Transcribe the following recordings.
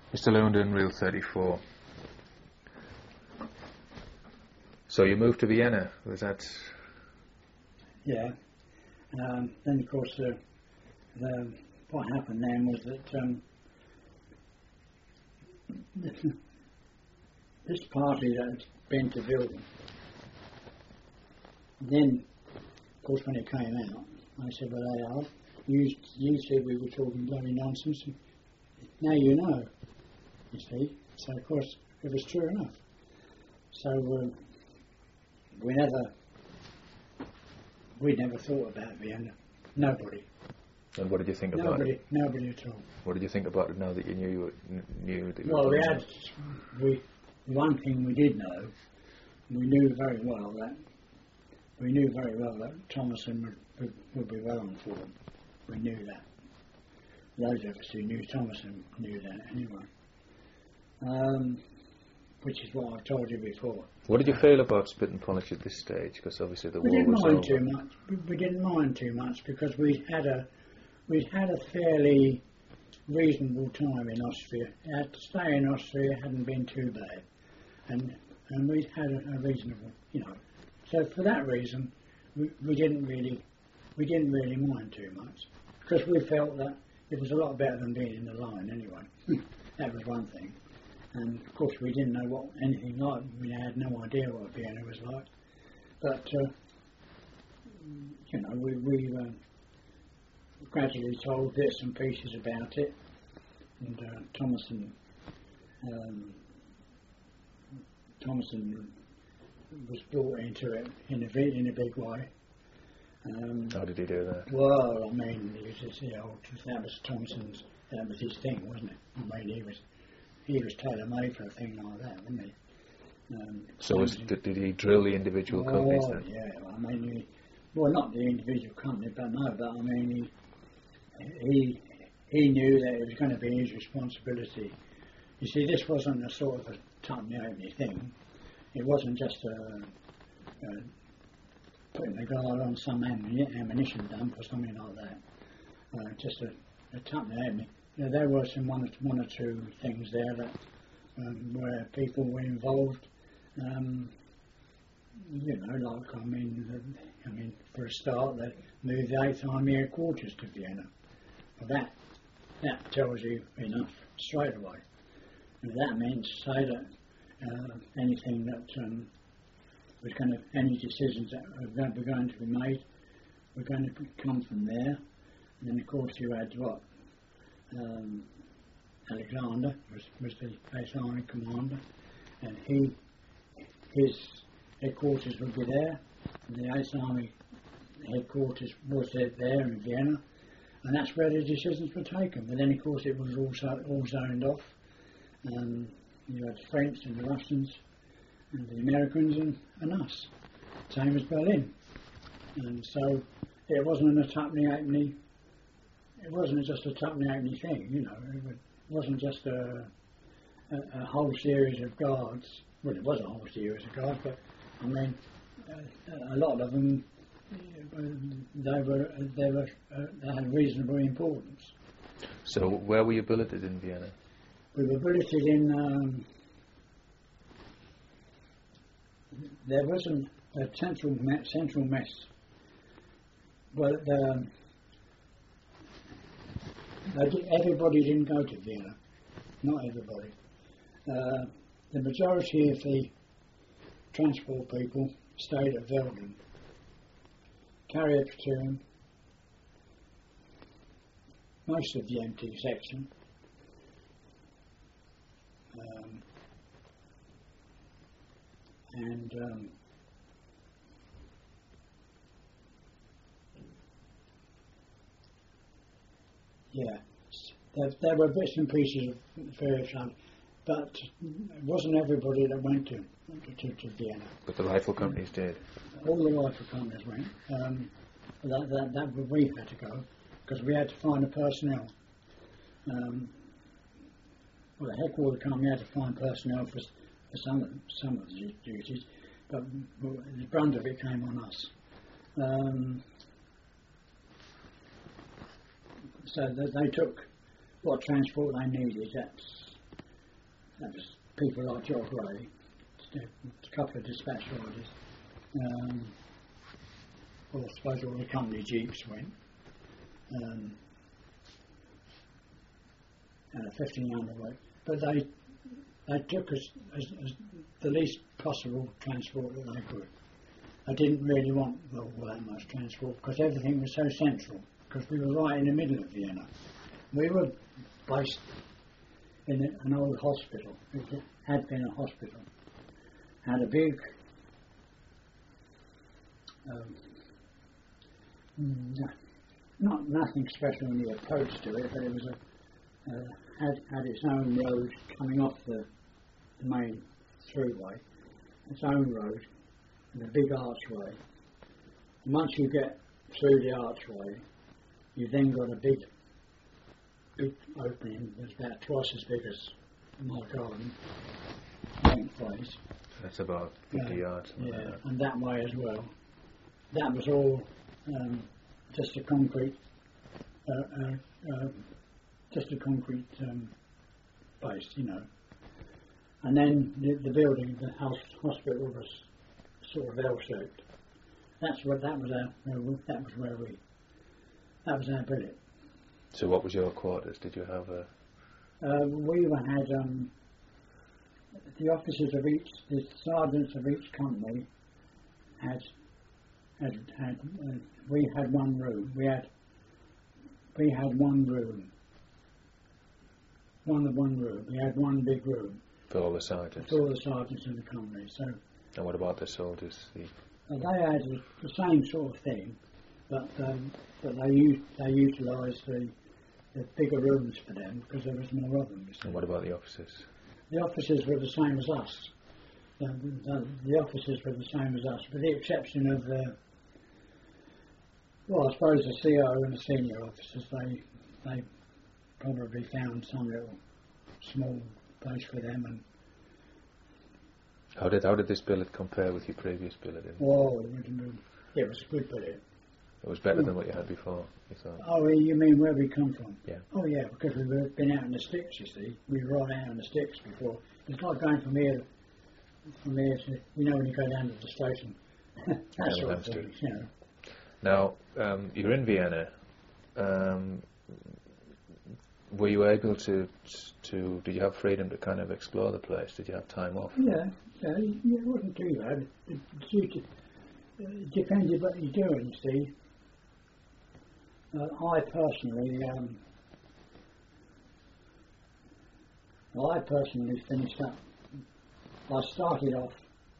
You're still owned in Real 34. So you moved to Vienna, was that? Yeah. Then of course what happened then was that this party that had been to Wilden, then of course when it came out, I said, well, they are. You said we were talking bloody nonsense. Now you know, you see. So of course it was true enough. So we never thought about Vienna. Nobody. And what did you think about it? Nobody at all. What did you think about it now that you knew that you Well, were one thing we did know, we knew very well that Thomason would be well on form. We knew that. Those of us who knew Thomason knew that anyway. Which is what I've told you before. What did you feel about Spit and Polish at this stage? Because obviously the war was over. We didn't mind too much because we'd had a fairly reasonable time in Austria. To stay in Austria hadn't been too bad, and we'd had a reasonable, So for that reason, we didn't really mind too much because we felt that it was a lot better than being in the line anyway. That was one thing. And of course we didn't know what anything like. We had no idea what Vienna was like. But we gradually told bits and pieces about it. And Thomason was brought into it in a big way. How did he do that? Well, I mean, that was Thomason's. That was his thing, wasn't it? I mean, he was tailor-made for a thing like that, wasn't he? So did he drill the individual companies then? Yeah, I mean, not the individual company, but I mean, he knew that it was going to be his responsibility. You see, this wasn't a sort of a tuck-me-open thing. It wasn't just putting the guard on some ammunition dump or something like that. Just a tuck-me-open. There were some one or two things there that where people were involved. Like I mean, for a start, they moved the 8th Army headquarters to Vienna. Well, that tells you enough straight away. And that meant to say that anything that was any decisions that were going to be made were going to come from there. And then of course you had what? Alexander was the 8th Army commander, and his headquarters would be there, and the 8th Army headquarters was there in Vienna, and that's where the decisions were taken. But then of course it was all zoned off. You had the French and the Russians and the Americans and us, same as Berlin. And so it wasn't it wasn't just a tuck-me-open thing, It wasn't just a whole series of guards. Well, it was a whole series of guards, but I mean, a lot of them, they had reasonable importance. So where were you billeted in Vienna? We were billeted in. There wasn't a central mess. Well, everybody didn't go to Vienna. Not everybody. The majority of the transport people stayed at Velden. Carrier platoon, most of the MT section, and there were bits and pieces of various ones, but it wasn't everybody that went to Vienna. But the rifle companies did. All the rifle companies went. We had to go because we had to find the personnel. The headquarter company had to find personnel for some of the duties, but the brunt of it came on us. So they took what transport they needed. that was people like George Ray, a couple of dispatch riders. Well, I suppose all the company jeeps went. And a 1500 weight. But they took us as the least possible transport that they could. I didn't really want all that much transport because everything was so central, because we were right in the middle of Vienna. We were based in an old hospital. It had been a hospital. Had a big nothing special when you approached to it, but it was had its own road coming off the main throughway, its own road, and a big archway. And once you get through the archway, you've then got a big opening that's about twice as big as my garden, lengthways. That's about 50 yards. Yeah, and that way as well. That was all just a concrete base, you know. And then the building, the hospital was sort of L-shaped. That was our billet. So what was your quarters? Did you have a... We had the officers of each, the sergeants of each company had we had one room. We had one room. One room. We had one big room. For all the sergeants? For all the sergeants in the company. So. And what about the soldiers? They had the same sort of thing, but they utilised the bigger rooms for them because there was more of them. And what about the officers? The officers were the same as us. The officers were the same as us, with the exception of I suppose the CO and the senior officers. They probably found some little small place for them. And how did this billet compare with your previous billet? Oh, it was a good billet. It was better than what you had before, you thought? Oh, you mean where we come from? Yeah. Oh, yeah, because we've been out in the sticks, you see. We were right out in the sticks before. It's like going from here to, you know, when you go down to the station. That sort of thing, you know. Now, you're in Vienna. Were you able to, did you have freedom to kind of explore the place? Did you have time off? Yeah, it wasn't too bad. It depended what you're doing, you see. I personally finished up. I started off.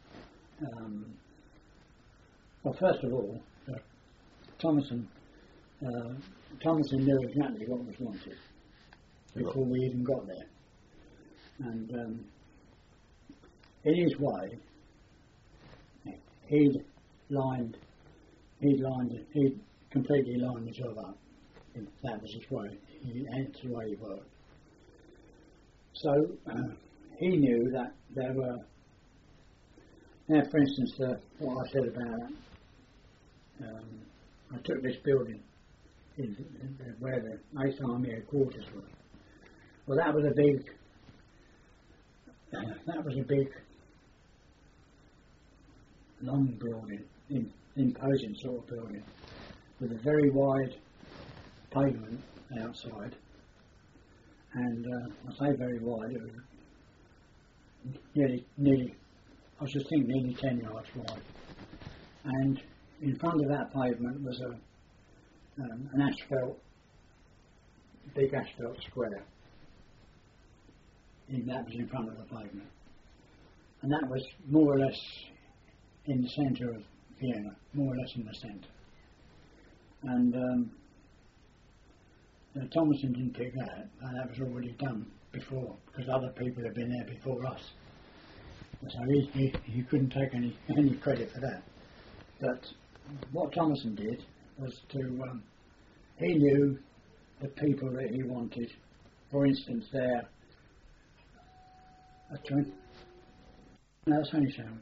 Well, first of all, Thomason knew exactly what was wanted before we even got there, and in his way, he'd completely lined the job up. That was his way. That's the way he worked. So he knew that there were. Now, for instance, what I said about I took this building where the 8th Army headquarters were. Well, that was a big, long building, imposing sort of building, with a very wide pavement outside, and I say very wide. It was nearly, I should think, nearly 10 yards wide, and in front of that pavement was an big asphalt square. That was in front of the pavement, and that was more or less in the centre of Vienna, more or less in the centre. And Thomason didn't pick that. That was already done before, because other people had been there before us. So he couldn't take any credit for that. But what Thomason did was he knew the people that he wanted. For instance, no, it's only sound.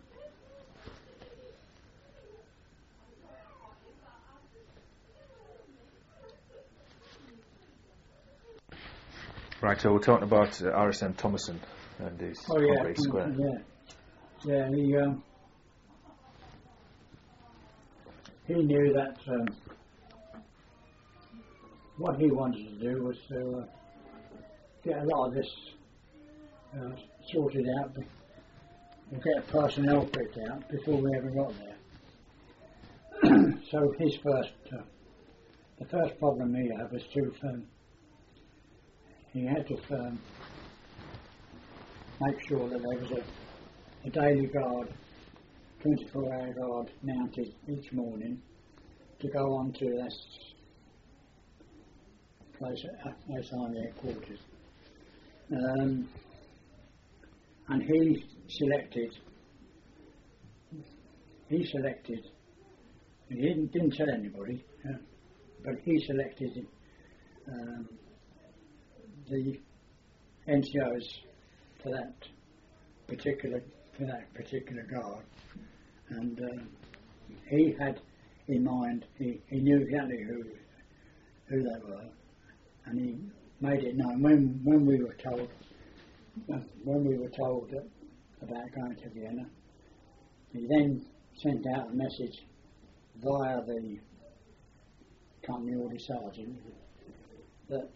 Right, so we're talking about RSM Thomason. and his Oh yeah, concrete square. yeah. He knew that what he wanted to do was to get a lot of this sorted out, and get personnel picked out before we ever got there. So the first problem he had was he had to make sure that there was a daily guard, 24-hour guard mounted each morning to go on to this place at Army headquarters. And he selected, and he didn't tell anybody, but he selected the NCOs for that particular guard, and he had in mind, he knew exactly who they were, and he made it known when we were told that, about going to Vienna. He then sent out a message via the company order sergeant that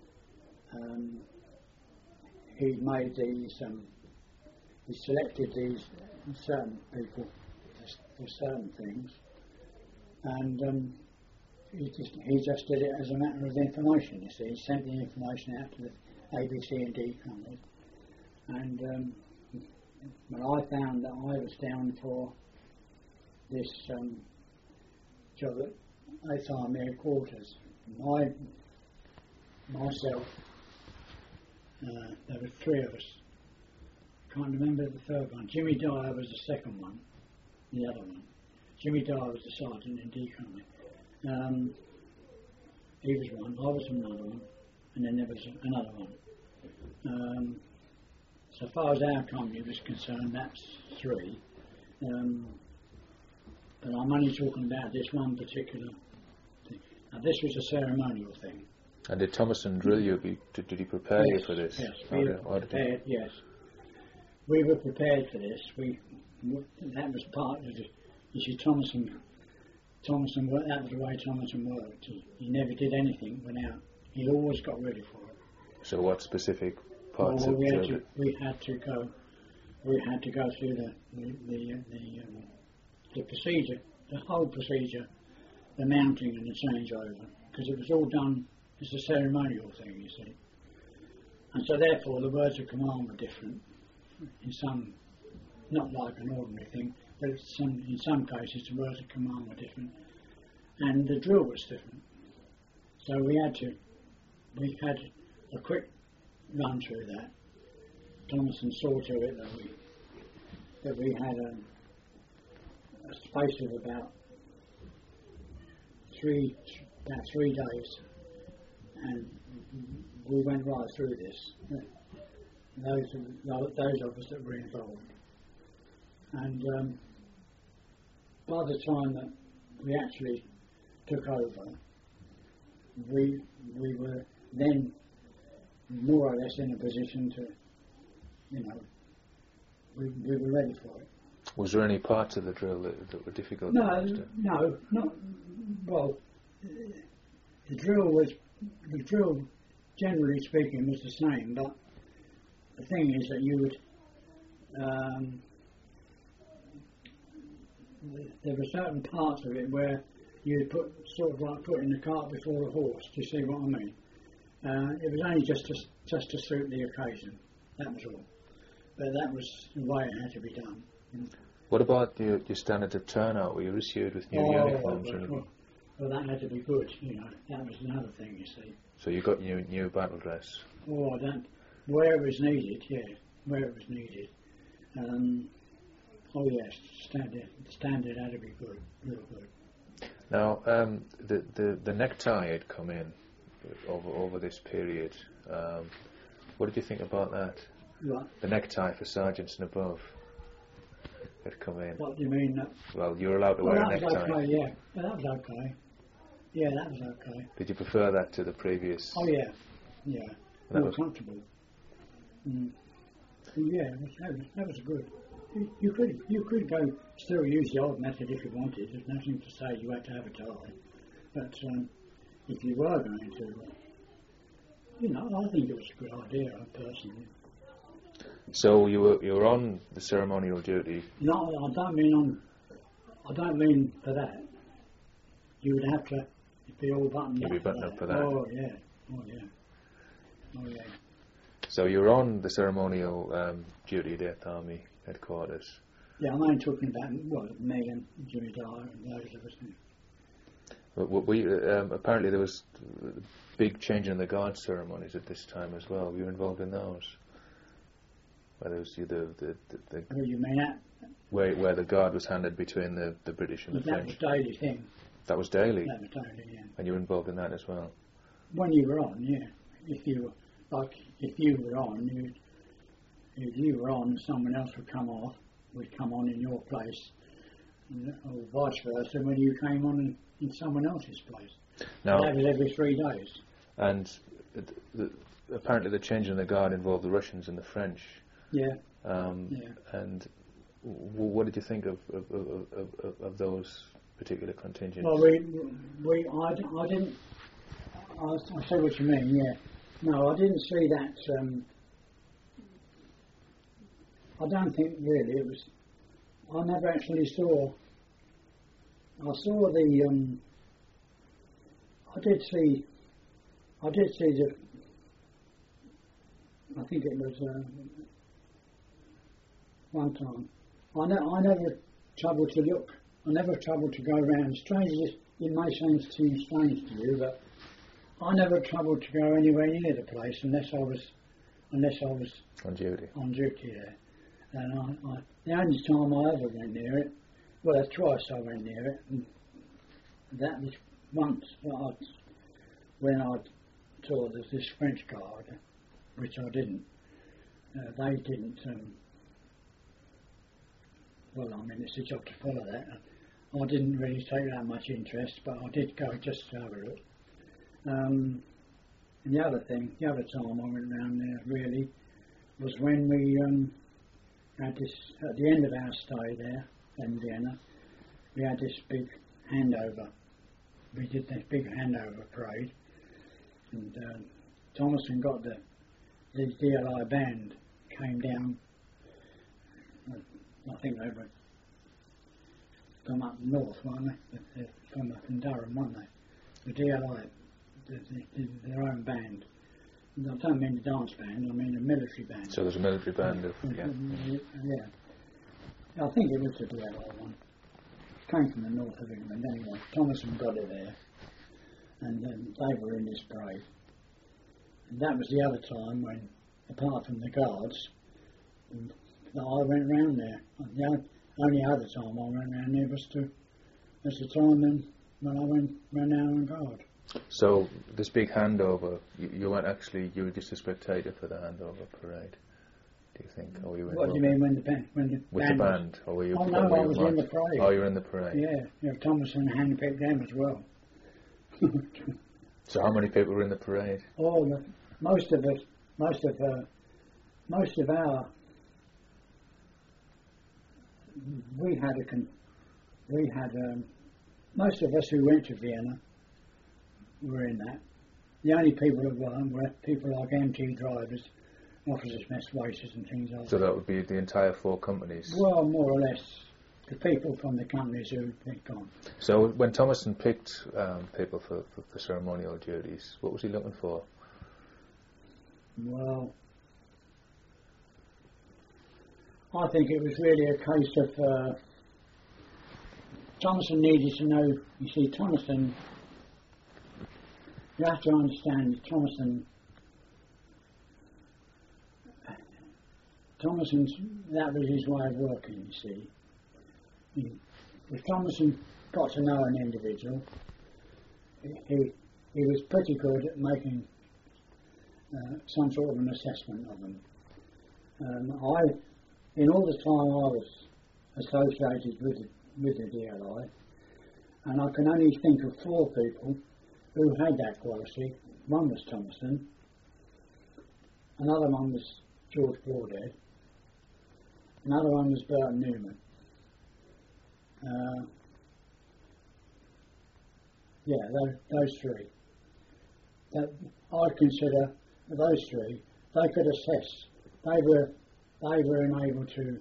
he'd made these, he selected these certain people for certain things, and he just did it as a matter of information. You see, he sent the information out to the A, B, C, and D company, and when I found that I was down for this job at 8th Army headquarters, myself, there were three of us. Can't remember the third one. Jimmy Dyer was the second one, the other one. Jimmy Dyer was the sergeant in D company. He was one, I was another one, and then there was another one. So far as our company was concerned, that's three. But I'm only talking about this one particular thing. Now, this was a ceremonial thing. And did Thomason drill you? Did he prepare you for this? Yes, we were prepared. Yes, we were prepared for this. That was part of it. You see, Thomason worked. That was the way Thomason worked. He never did anything without. He always got ready for it. So, what specific parts of we had to go through the procedure, the whole procedure, the mounting and the changeover, because it was all done. It's a ceremonial thing, you see, and so therefore the words of command were different. In some, not like an ordinary thing, but in some cases the words of command were different, and the drill was different. So we had a quick run through that. Thomason saw to it that we had a space of about three days, and we went right through this. Those of us that were involved, and by the time that we actually took over, we were then more or less in a position to, we were ready for it. Was there any parts of the drill that were difficult? No, not well. The drill, generally speaking, was the same, but the thing is that you would, there were certain parts of it where you would put putting the cart before the horse. Do you see what I mean? It was only just to suit the occasion. That was all. But that was the way it had to be done. What about your standard of turnout? Were you issued with new uniforms? Well, that had to be good. That was another thing. You see. So you got new battle dress. Oh, where it was needed. Yeah, where it was needed. Oh yes, standard had to be good, real good. Now, the necktie had come in over this period. What did you think about that? What? The necktie for sergeants and above had come in. What do you mean? Well, you were allowed to wear a necktie. That was okay, yeah. Well, that was okay. Yeah, that was okay. Did you prefer that to the previous? Oh yeah, yeah. More comfortable. Yeah, that was good. You could go still use the old method if you wanted. There's nothing to say you had to have a tie. But if you were going to, I think it was a good idea, personally. So you were on the ceremonial duty. No, I don't mean for that. You would have to be all buttoned You'd up. be buttoned up for that. Oh yeah, oh yeah, oh yeah. So you were on the ceremonial duty at Eighth Army headquarters. Yeah, I'm only talking about me and Jimmy Dyer and those of us. But apparently there was a big change in the guard ceremonies at this time as well. Were you involved in those? Where there was What you mean that? Where the guard was handed between the British and the French. That was daily thing. That was daily. That was daily, yeah. And you were involved in that as well. When you were on, yeah. If you were on, someone else would come on in your place, or vice versa when you came on in someone else's place. Now, that was every 3 days. And apparently the change in the guard involved the Russians and the French. Yeah. Yeah. And what did you think of those particular contingents? Well, I didn't. I see what you mean. Yeah. No, I didn't see that. I don't think really it was. I never actually saw. I saw the. I did see the. I think it was one time. I never troubled to look. I never troubled to go around. Strange as it may seem strange to you, but I never troubled to go anywhere near the place unless I was on duty. On duty there. And the only time I ever went near it, well, twice I went near it, and that was once when I saw there's this French guard, which I didn't. They didn't. Well, I mean, it's a job to follow that. I didn't really take that much interest, but I did go just to have a look. And the other time I went around there really was when we had this, at the end of our stay there in Vienna, we had this big handover. We did this big handover parade, and Thomason got the DLI band came down. I think they were from up north, weren't they? They're from up in Durham, weren't they? The DLI, their own band. I don't mean the dance band, I mean a military band. So there's a military band of, yeah. Yeah. I think it was the DLI one. It came from the north of England anyway. Thomason got it there. And they were in this parade. And that was the other time when, apart from the guards, I went round there. The only other time I went round there was the time when I ran out on guard. So this big handover, you weren't actually, you were just a spectator for the handover parade, do you think? Or were you what do you mean when the band with the band? Or were you? Oh no, I was in the parade. Oh, you were in the parade. Yeah, Thomason handpicked them as well. So how many people were in the parade? Oh, most of our. Most of us who went to Vienna were in that. The only people who weren't were people like MT drivers, officers' mess waiters and things like that. So that would be the entire 4 companies? Well, more or less. The people from the companies who had gone. So when Thomason picked people for ceremonial duties, what was he looking for? Well, I think it was really a case of Thomason needed to know. You see, Thomason, you have to understand Thomason's, that was his way of working, you see. If Thomason got to know an individual, he was pretty good at making some sort of an assessment of them. In all the time I was associated with the DLI, and I can only think of 4 people who had that quality. One was Thomason, another one was George Broadhead, Another one was Burton Newman. Those three. That I consider those three. They could assess. They were able to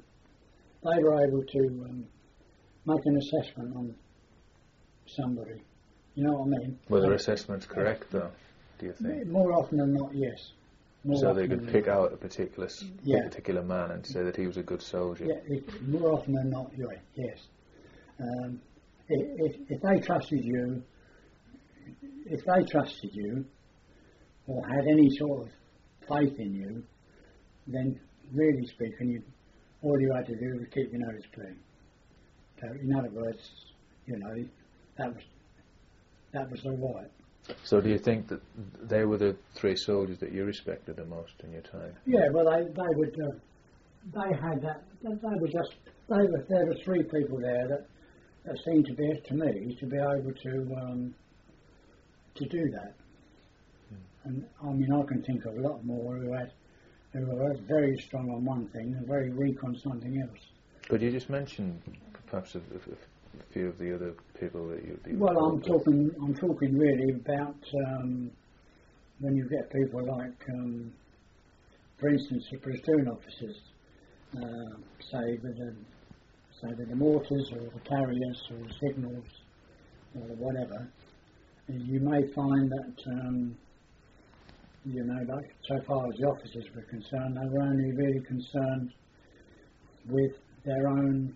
make an assessment on somebody. You know what I mean? Were their assessments correct, though? Do you think? More often than not, yes. So they could pick out a particular man and say that he was a good soldier. Yeah, more often than not, yes. If they trusted you, or had any sort of faith in you, then really speaking, all you had to do was keep your nose clean. So, in other words, that was all right. So do you think that they were the three soldiers that you respected the most in your time? Yeah, well, they had that. There were three people there that seemed to be, to me, to be able to do that. And I mean, I can think of a lot more who were very strong on one thing and very weak on something else. Could you just mention perhaps a few of the other people that you? Well, I'm talking really about when you get people like, for instance, the platoon officers, say with the mortars or the carriers or the signals or whatever. You may find that like so far as the officers were concerned, they were only really concerned with their own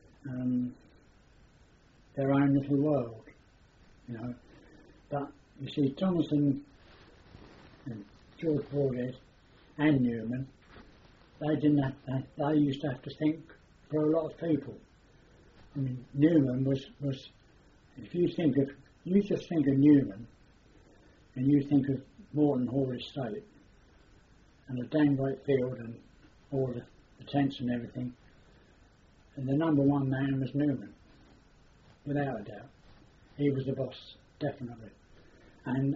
little world, But you see, Thomason and George Broadhead and Newman, they used to have to think for a lot of people. I mean, Newman was if you just think of Newman, and you think of Morton Hall Estate, and the Dangway Field and all the tents and everything, and the number one man was Newman. Without a doubt, he was the boss, definitely. And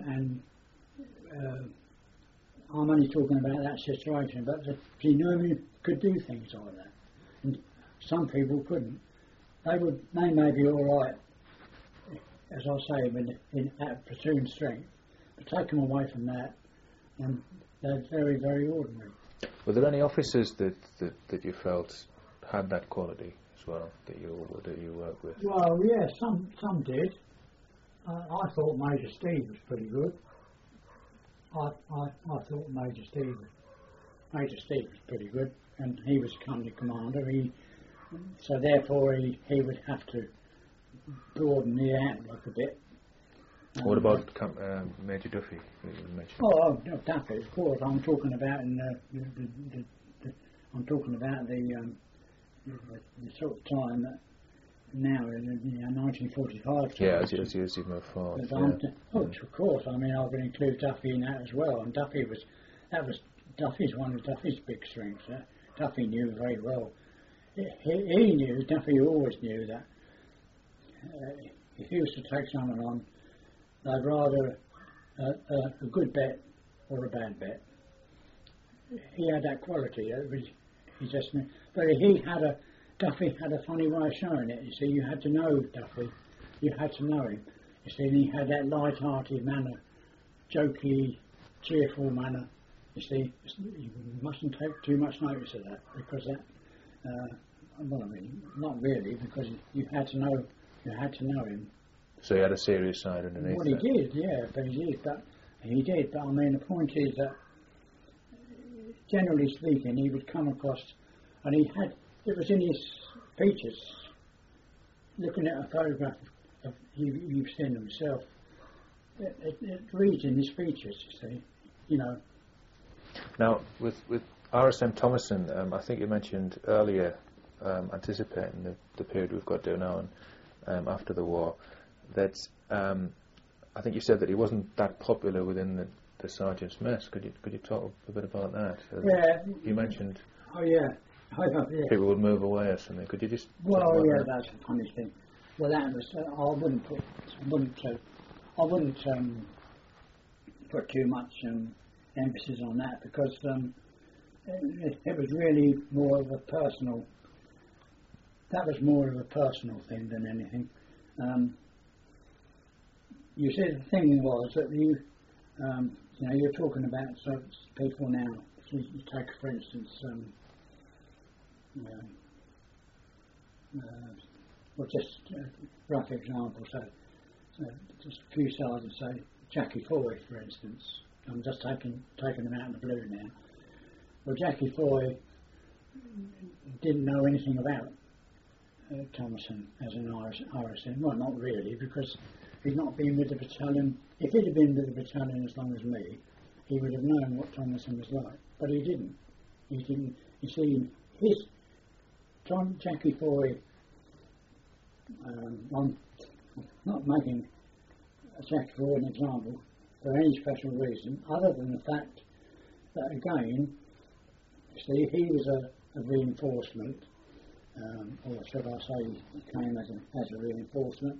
I'm only talking about that situation, but Newman could do things like that, and some people couldn't. They may be all right, as I say, at platoon strength, but take them away from that, and they're very, very ordinary. Were there any officers that you felt had that quality as well that you worked with? Well, yeah, some did. I thought Major Steve was pretty good. I thought Major Steve was pretty good, and he was company commander. So therefore he would have to broaden the outlook a bit. What about Major Duffy? That you mentioned? Oh, Duffy, of course. I'm talking about the sort of time that now in 1945. Yeah, as you move forward. Yeah. Of course. I mean, I would include Duffy in that as well. And Duffy's one of Duffy's big strengths. Duffy knew very well. Duffy always knew that if he was to take someone on, they'd rather a good bet or a bad bet. He had that quality. He just knew. But Duffy had a funny way of showing it. You see, you had to know Duffy. You had to know him. You see, and he had that light-hearted manner, jokey, cheerful manner. You see, you mustn't take too much notice of that, because that, well, I mean, not really, because you had to know him. So he had a serious side underneath. Well, he did, yeah, but he did. But I mean, the point is that, generally speaking, he would come across, and it was in his features. Looking at a photograph of you've seen himself, it reads in his features. You see, Now, with RSM Thomason, I think you mentioned earlier, anticipating the period we've got to now and after the war, that I think you said that he wasn't that popular within the sergeant's mess. Could you talk a bit about that? Yeah. You mentioned. Oh yeah. Yeah. People would move away or something. Could you just? Well, yeah, that's a funny thing. Well, that was I wouldn't put too much emphasis on that, because it was really more of a personal. That was more of a personal thing than anything. You see, the thing was that you're talking about people now. So you take, for instance, well, just a rough example. So just a few sergeants say Jackie Foy, for instance. I'm just taking them out in the blue now. Well, Jackie Foy didn't know anything about Thomason as an RSM. Well, not really, because he'd not been with the battalion. If he'd have been with the battalion as long as me, he would have known what Thomason was like. But he didn't. He didn't. You see, Jackie Foy, I'm not making Jackie Foy an example for any special reason, other than the fact that, again, see, he was a reinforcement, or should I say, he came as a reinforcement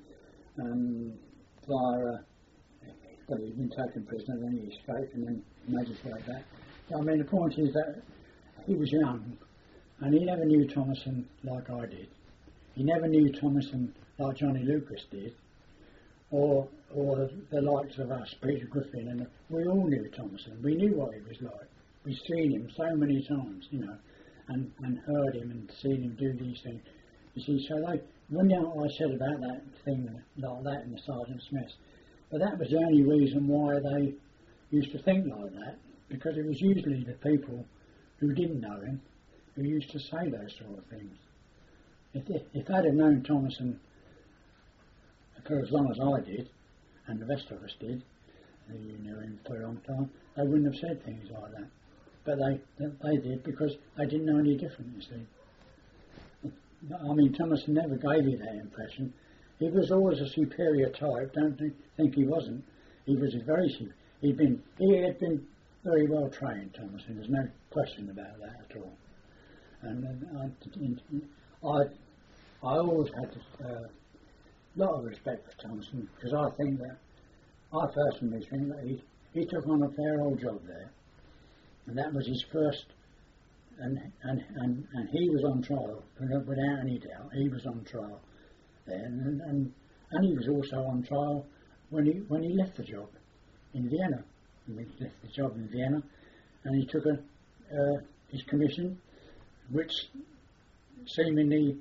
via. Well, he'd been taken prisoner, then he escaped, and then made his way back. So, I mean, the point is that he was young, and he never knew Thomason like I did. He never knew Thomason like Johnny Lucas did, or the likes of us, Peter Griffin, and we all knew Thomason. We knew what he was like. We'd seen him so many times, and heard him and seen him do these things. You see, so when I said about that thing like that in the Sergeant's Mess, but that was the only reason why they used to think like that, because it was usually the people who didn't know him who used to say those sort of things. If they'd have known Thomason for as long as I did, and the rest of us did, who knew him for a long time, they wouldn't have said things like that. But they did, because they didn't know any different, you see. I mean, Thomason never gave you that impression. He was always a superior type. Don't think he wasn't. He was he had been very well trained, Thomason. There's no question about that at all. And I always had a lot of respect for Thomason, because I personally think that he took on a fair old job there, and that was his first. And he was on trial without any doubt. He was on trial there, and he was also on trial when he left the job in Vienna. He left the job in Vienna, and he took his commission, which seemingly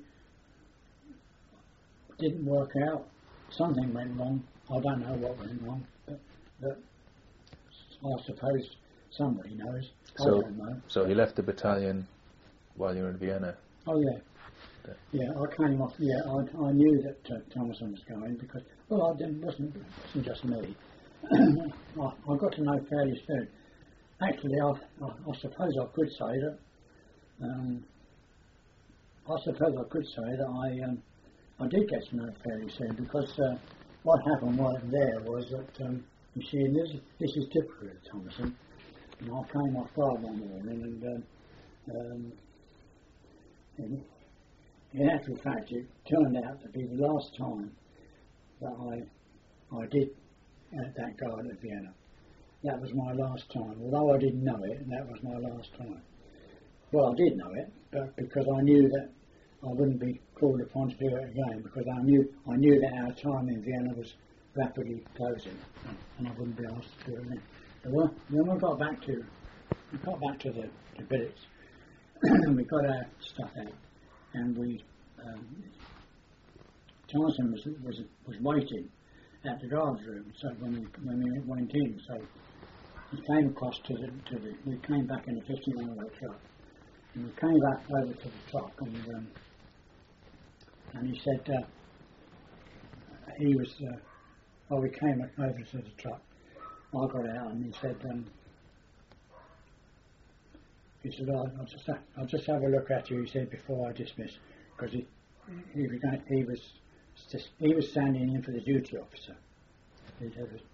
didn't work out. Something went wrong. I don't know what went wrong, but I suppose somebody knows. I don't know. So he left the battalion while you were in Vienna? Oh, yeah. Yeah, I came off. Yeah, I knew that Thomason was going, because, well, it wasn't just me. I got to know fairly soon. Actually, I suppose I could say that. I did get to know fairly soon, because what happened was that you see, and this is typical of Thomason. And I came off guard one morning, and in actual fact, it turned out to be the last time that I did that guard at Vienna. That was my last time. Although I didn't know it, that was my last time. Well, I did know it, but because I knew that I wouldn't be called upon to do it again, because I knew that our time in Vienna was rapidly closing, and I wouldn't be asked to do it again. But when we got back to the billets, and we got our stuff out, and Thomason was waiting at the guards room. So when we went in, so he came across we came back in a 50-mile truck, and we came back over to the truck, and he said we came over to the truck. I got out, and he said, I'll just have a look at you, he said, before I dismiss, because he was standing in for the duty officer. He had